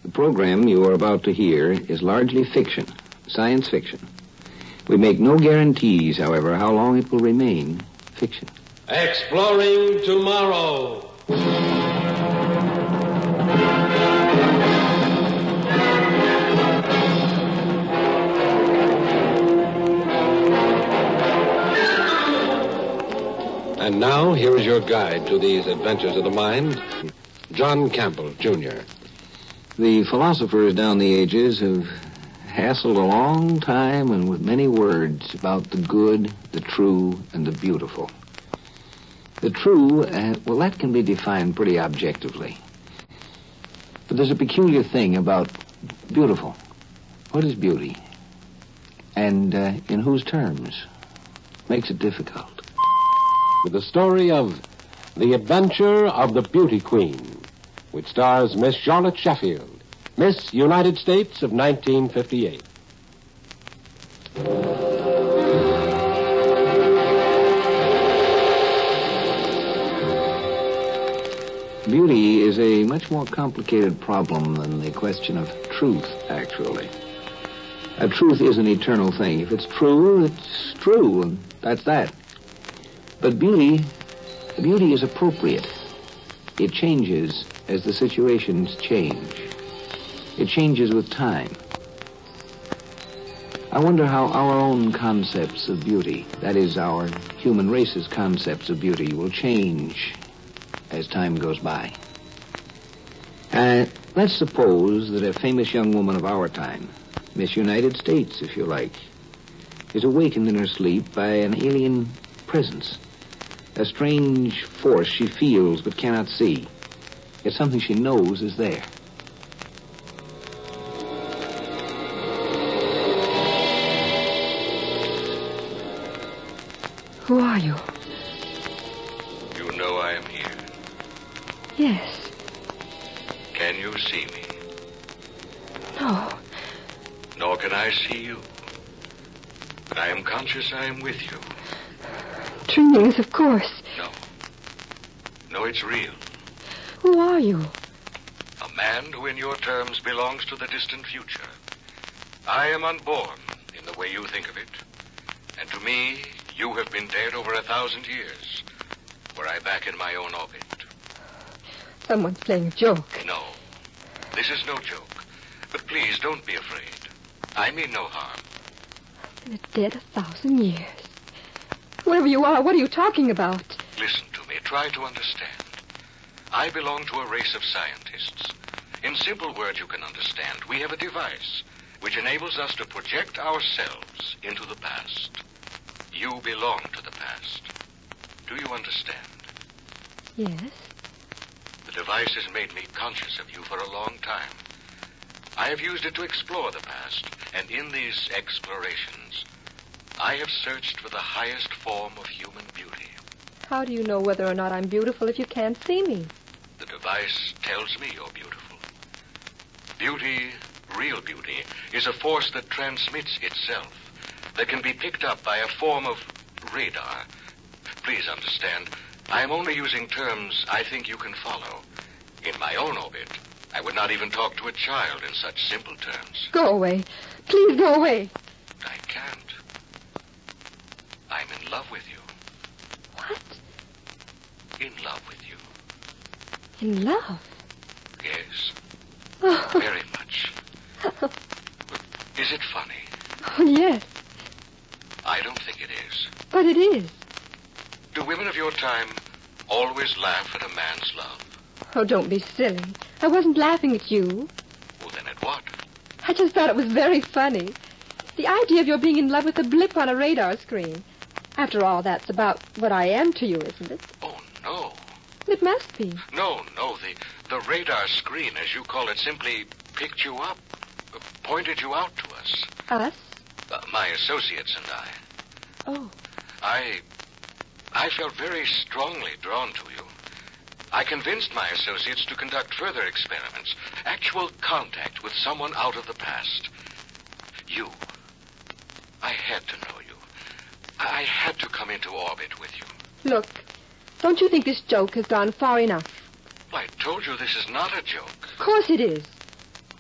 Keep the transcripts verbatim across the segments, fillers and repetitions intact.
The program you are about to hear is largely fiction, science fiction. We make no guarantees, however, how long it will remain fiction. Exploring Tomorrow. And now, here is your guide to these adventures of the mind, John Campbell, Junior The philosophers down the ages have hassled a long time and with many words about the good, the true, and the beautiful. The true, uh, well, that can be defined pretty objectively. But there's a peculiar thing about beautiful. What is beauty? And uh, in whose terms? Makes it difficult. With the story of The Adventure of the Beauty Queen, which stars Miss Charlotte Sheffield, Miss United States of nineteen fifty-eight. Beauty is a much more complicated problem than the question of truth, actually. A truth is an eternal thing. If it's true, it's true, and that's that. But beauty, beauty is appropriate. It changes as the situations change. It changes with time. I wonder how our own concepts of beauty, that is, our human race's concepts of beauty, will change as time goes by. Uh, let's suppose that a famous young woman of our time, Miss United States, if you like, is awakened in her sleep by an alien presence. A strange force she feels but cannot see. It's something she knows is there. Who are you? You know I am here. Yes. Can you see me? No. Nor can I see you. But I am conscious I am with you. Dreams, of course. No. No, it's real. Who are you? A man who in your terms belongs to the distant future. I am unborn in the way you think of it. And to me, you have been dead over a thousand years. Were I back in my own orbit. Someone's playing a joke. No. This is no joke. But please, don't be afraid. I mean no harm. I've been dead a thousand years. Whoever you are, what are you talking about? Listen to me. Try to understand. I belong to a race of scientists. In simple words you can understand, we have a device which enables us to project ourselves into the past. You belong to the past. Do you understand? Yes. The device has made me conscious of you for a long time. I have used it to explore the past, and in these explorations, I have searched for the highest form of human beauty. How do you know whether or not I'm beautiful if you can't see me? The device tells me you're beautiful. Beauty, real beauty, is a force that transmits itself, that can be picked up by a form of radar. Please understand, I am only using terms I think you can follow. In my own orbit, I would not even talk to a child in such simple terms. Go away. Please go away. I can't. I'm in love with you. What? In love with you. In love? Yes. Oh, Very much. Is it funny? oh yes, I don't think it is. but it is. Do women of your time always laugh at a man's love? Oh, don't be silly. I wasn't laughing at you. Well, then at what? I just thought it was very funny. The idea of your being in love with a blip on a radar screen. After all, that's about what I am to you, isn't it? Oh, no. It must be. No, no. The, the radar screen, as you call it, simply picked you up, uh, pointed you out to us. Us? Uh, my associates and I. Oh. I... I felt very strongly drawn to you. I convinced my associates to conduct further experiments, actual contact with someone out of the past. You. I had to know you. I had to come into orbit with you. Look, don't you think this joke has gone far enough? Well, I told you this is not a joke. Of course it is.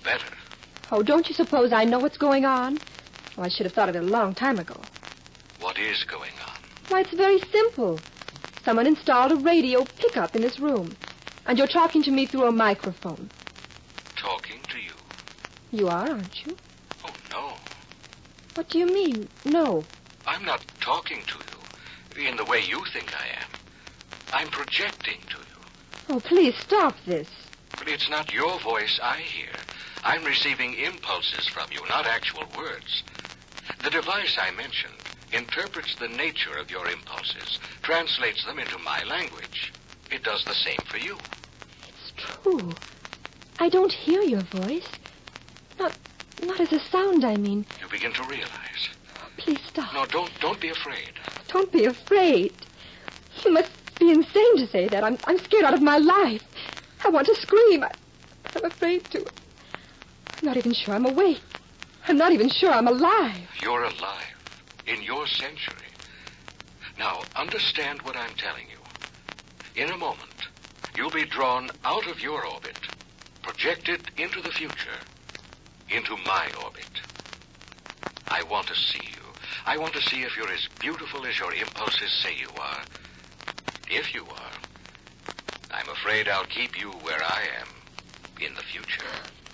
better. Oh, don't you suppose I know what's going on? Well, I should have thought of it a long time ago. What is going on? Why, it's very simple. Someone installed a radio pickup in this room, and you're talking to me through a microphone. Talking to you? You are, aren't you? Oh, no. What do you mean, no? I'm not talking to you in the way you think I am. I'm projecting to you. Oh, please stop this. But it's not your voice I hear. I'm receiving impulses from you, not actual words. The device I mentioned interprets the nature of your impulses, translates them into my language. It does the same for you. It's true. I don't hear your voice. Not, not as a sound, I mean. You begin to realize. Oh, please stop. No, don't, don't be afraid. Don't be afraid. You must be insane to say that. I'm, I'm scared out of my life. I want to scream. I, I'm afraid to. I'm not even sure I'm awake. I'm not even sure I'm alive. You're alive. In your century. Now, understand what I'm telling you. In a moment, you'll be drawn out of your orbit, projected into the future, into my orbit. I want to see you. I want to see if you're as beautiful as your impulses say you are. If you are, I'm afraid I'll keep you where I am in the future.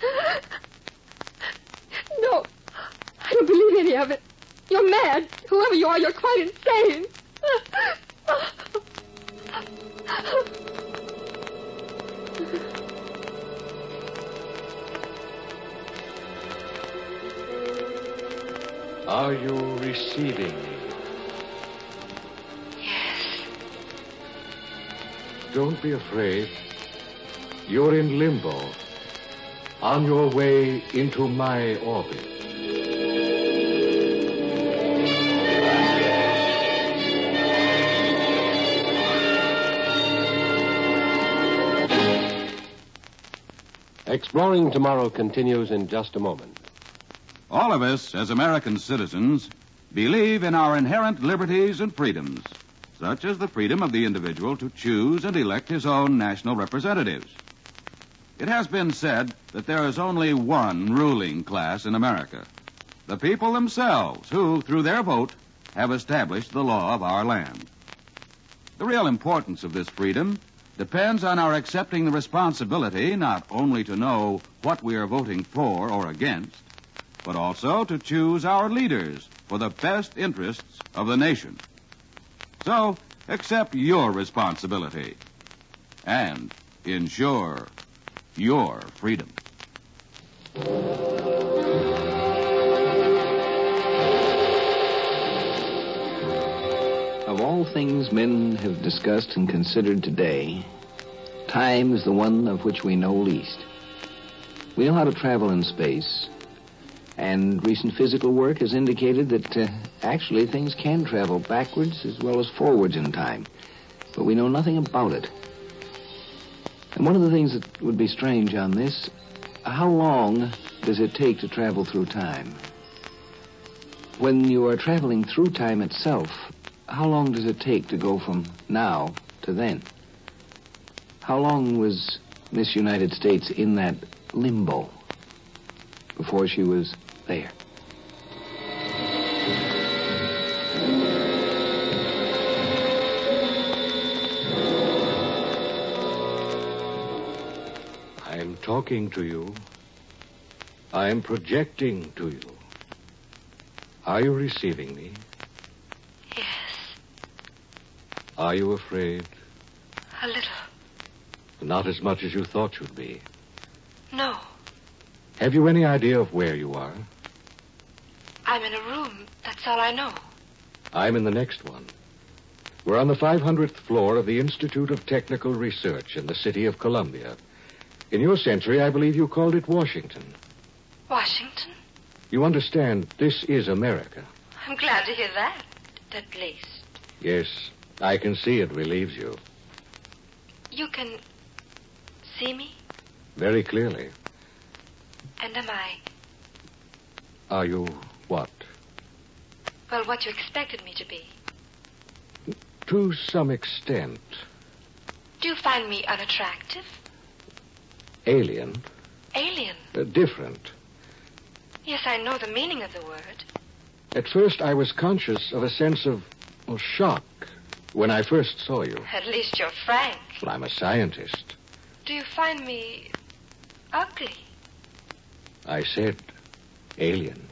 No, I don't believe any of it. You're mad. Whoever you are, you're quite insane. Are you receiving me? Yes. Don't be afraid. You're in limbo, on your way into my orbit. Exploring Tomorrow continues in just a moment. All of us, as American citizens, believe in our inherent liberties and freedoms, such as the freedom of the individual to choose and elect his own national representatives. It has been said that there is only one ruling class in America, the people themselves, who, through their vote, have established the law of our land. The real importance of this freedom depends on our accepting the responsibility not only to know what we are voting for or against, but also to choose our leaders for the best interests of the nation. So, accept your responsibility and ensure your freedom. Of all things men have discussed and considered today, time is the one of which we know least. We know how to travel in space, and recent physical work has indicated that uh, actually things can travel backwards as well as forwards in time, but we know nothing about it. And one of the things that would be strange on this, how long does it take to travel through time? When you are traveling through time itself, how long does it take to go from now to then? How long was Miss United States in that limbo before she was there? I'm talking to you. I'm projecting to you. Are you receiving me? Yes, Are you afraid? a little. Not as much as you thought you'd be. No, Have you any idea of where you are? I'm in a room. That's all I know. I'm in the next one. We're on the five hundredth floor of the Institute of Technical Research in the city of Columbia. In your century, I believe you called it Washington. Washington? You understand, this is America. I'm glad to hear that, at least. Yes, I can see it relieves you. You can see me? Very clearly. And am I, Are you what? well, what you expected me to be? To some extent. Do you find me unattractive? Alien. Alien. Uh, different. Yes, I know the meaning of the word. At first, I was conscious of a sense of well, shock when I first saw you. At least you're frank. Well, I'm a scientist. Do you find me ugly? I said alien.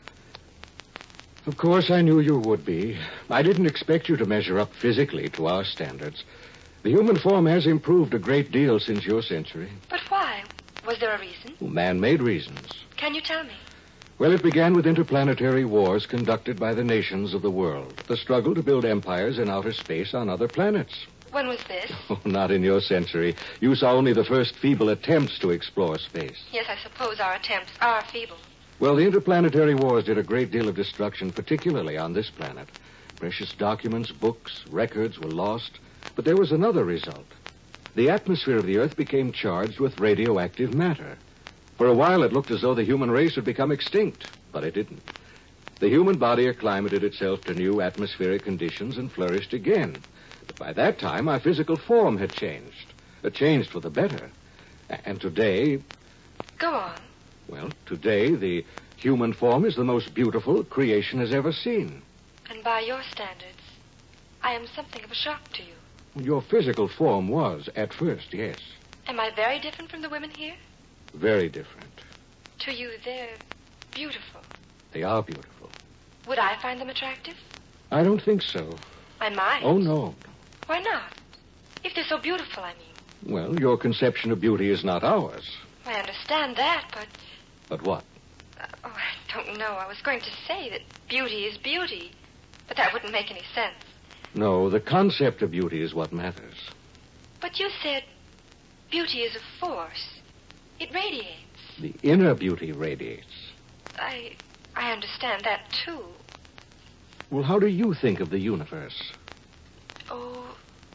Of course, I knew you would be. I didn't expect you to measure up physically to our standards. The human form has improved a great deal since your century. But why? Was there a reason? Man-made reasons. Can you tell me? Well, it began with interplanetary wars conducted by the nations of the world. The struggle to build empires in outer space on other planets. When was this? Oh, not in your century. You saw only the first feeble attempts to explore space. Yes, I suppose our attempts are feeble. Well, the interplanetary wars did a great deal of destruction, particularly on this planet. Precious documents, books, records were lost. But there was another result. The atmosphere of the Earth became charged with radioactive matter. For a while, it looked as though the human race would become extinct, but it didn't. The human body acclimated itself to new atmospheric conditions and flourished again. But by that time, our physical form had changed. It changed for the better. And today... Go on. Well, today, the human form is the most beautiful creation has ever seen. And by your standards, I am something of a shock to you. Your physical form was, at first, yes. Am I very different from the women here? Very different. To you, they're beautiful. They are beautiful. Would I find them attractive? I don't think so. I might. Oh, no. Why not? If they're so beautiful, I mean. Well, your conception of beauty is not ours. I understand that, but... But what? Uh, oh, I don't know. I was going to say that beauty is beauty, but that wouldn't make any sense. No, the concept of beauty is what matters. But you said beauty is a force. It radiates. The inner beauty radiates. I... I understand that, too. Well, how do you think of the universe? Oh,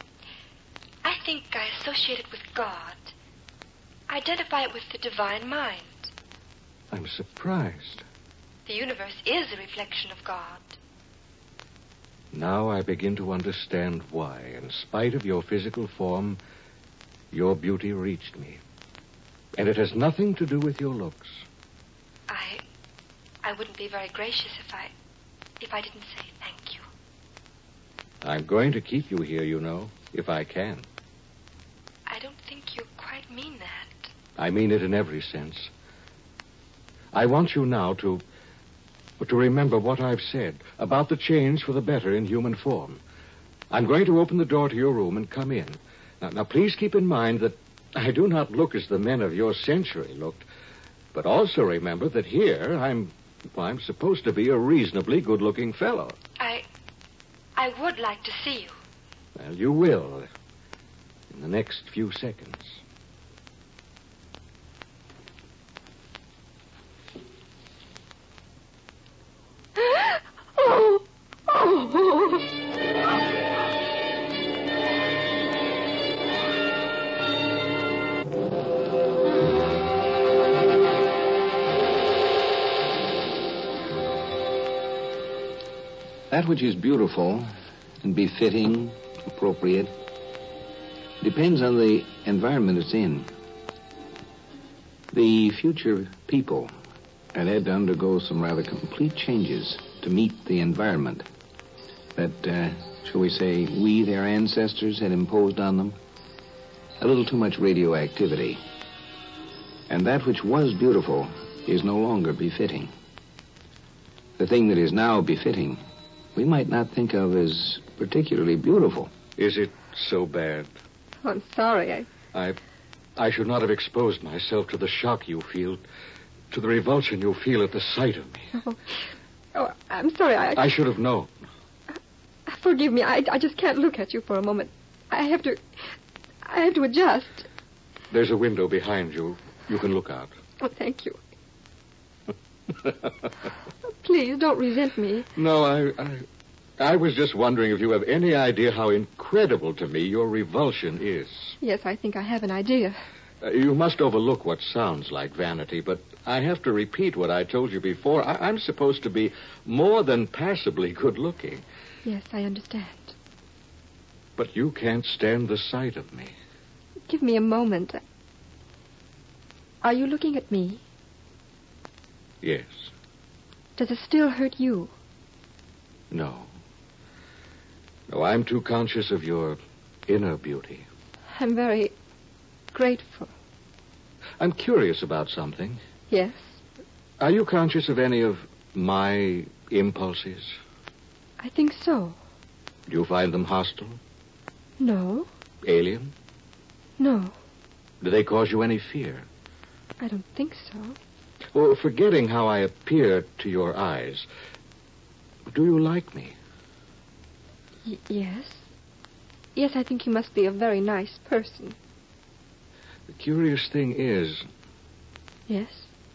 I think I associate it with God. Identify it with the divine mind. I'm surprised. The universe is a reflection of God. Now I begin to understand why, in spite of your physical form, your beauty reached me. And it has nothing to do with your looks. I... I wouldn't be very gracious if I... if I didn't say thank you. I'm going to keep you here, you know, if I can. I don't think you quite mean that. I mean it in every sense. I want you now to... to remember what I've said about the change for the better in human form. I'm going to open the door to your room and come in. Now, now please keep in mind that I do not look as the men of your century looked, but also remember that here I'm... well, I'm supposed to be a reasonably good-looking fellow. I... I would like to see you. Well, you will. In the next few seconds. Oh! Oh! That which is beautiful and befitting, appropriate, depends on the environment it's in. The future people had had to undergo some rather complete changes to meet the environment that, uh, shall we say, we, their ancestors, had imposed on them. A little too much radioactivity. And that which was beautiful is no longer befitting. The thing that is now befitting we might not think of as particularly beautiful. Is it so bad? Oh, I'm sorry. I... I... I should not have exposed myself to the shock you feel, to the revulsion you feel at the sight of me. Oh, oh I'm sorry. I... I should have known. Forgive me. I, I just can't look at you for a moment. I have to... I have to adjust. There's a window behind you. You can look out. Oh, thank you. Please, don't resent me. No, I, I... I was just wondering if you have any idea how incredible to me your revulsion is. Yes, I think I have an idea. Uh, you must overlook what sounds like vanity, but I have to repeat what I told you before. I- I'm supposed to be more than passably good-looking. Yes, I understand. But you can't stand the sight of me. Give me a moment. Are you looking at me? Yes. Does it still hurt you? No. No, I'm too conscious of your inner beauty. I'm very grateful. I'm curious about something. Yes? Are you conscious of any of my impulses? I think so. Do you find them hostile? No. Alien? No. Do they cause you any fear? I don't think so. Well, forgetting how I appear to your eyes, do you like me? Y- yes. Yes, I think you must be a very nice person. The curious thing is... Yes?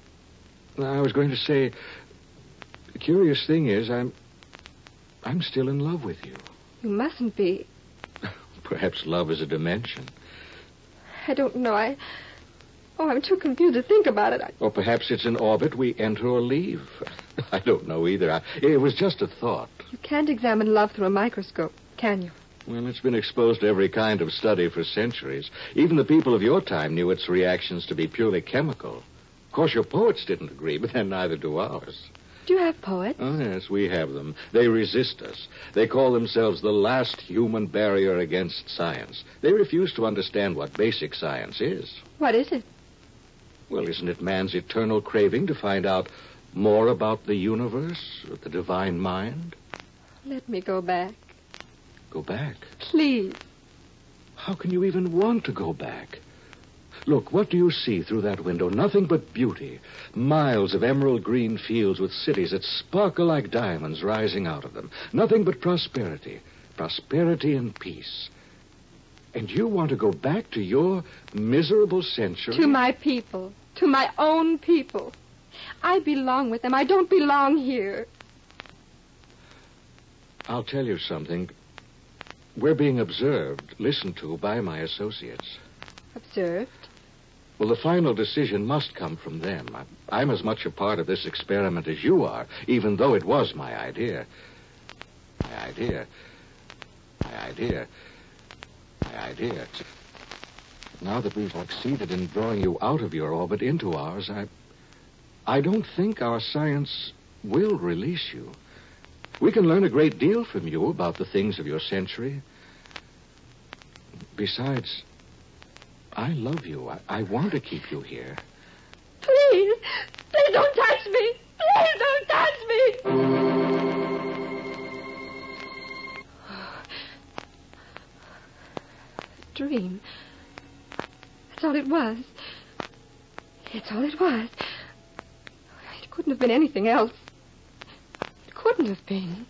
I was going to say, the curious thing is I'm... I'm still in love with you. You mustn't be. Perhaps love is a dimension. I don't know. I... Oh, I'm too confused to think about it. I... Or perhaps it's an orbit we enter or leave. I don't know either. I... It was just a thought. You can't examine love through a microscope, can you? Well, it's been exposed to every kind of study for centuries. Even the people of your time knew its reactions to be purely chemical. Of course, your poets didn't agree, but then neither do ours. Do you have poets? Oh, yes, we have them. They resist us. They call themselves the last human barrier against science. They refuse to understand what basic science is. What is it? Well, isn't it man's eternal craving to find out more about the universe, or the divine mind? Let me go back. Go back? Please. How can you even want to go back? Look, what do you see through that window? Nothing but beauty. Miles of emerald green fields with cities that sparkle like diamonds rising out of them. Nothing but prosperity. Prosperity and peace. And you want to go back to your miserable century? To my people. To my own people. I belong with them. I don't belong here. I'll tell you something. We're being observed, listened to by my associates. Observed? Well, the final decision must come from them. I'm as much a part of this experiment as you are, even though it was my idea. My idea. My idea. My idea. Now that we've succeeded in drawing you out of your orbit into ours, I... I don't think our science will release you. We can learn a great deal from you about the things of your century. Besides, I love you. I, I want to keep you here. Please, please don't touch me. Please don't touch me. Dream. That's all it was. It's all it was. It couldn't have been anything else. It couldn't have been.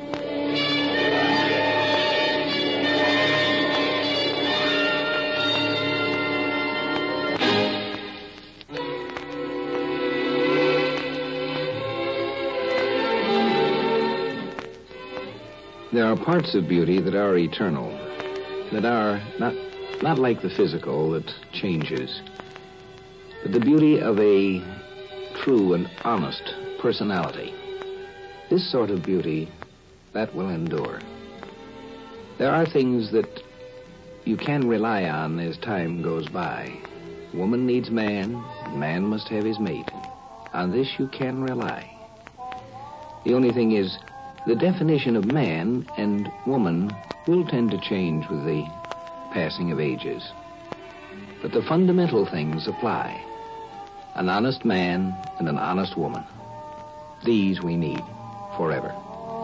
There are parts of beauty that are eternal, that are not, not like the physical that changes, but the beauty of a true and honest personality. This sort of beauty, that will endure. There are things that you can rely on as time goes by. Woman needs man, man must have his mate. On this you can rely. The only thing is, the definition of man and woman will tend to change with the passing of ages. But the fundamental things apply. An honest man and an honest woman. These we need forever.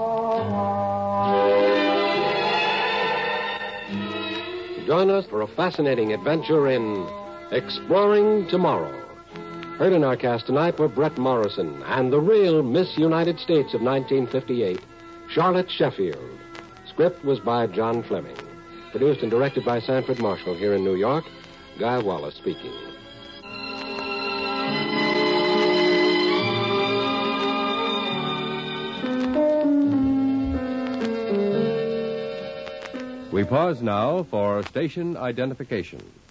Join us for a fascinating adventure in Exploring Tomorrow. Heard in our cast tonight were Brett Morrison and the real Miss United States of nineteen fifty-eight, Charlotte Sheffield. Script was by John Fleming. Produced and directed by Sanford Marshall here in New York. Guy Wallace speaking. We pause now for station identification.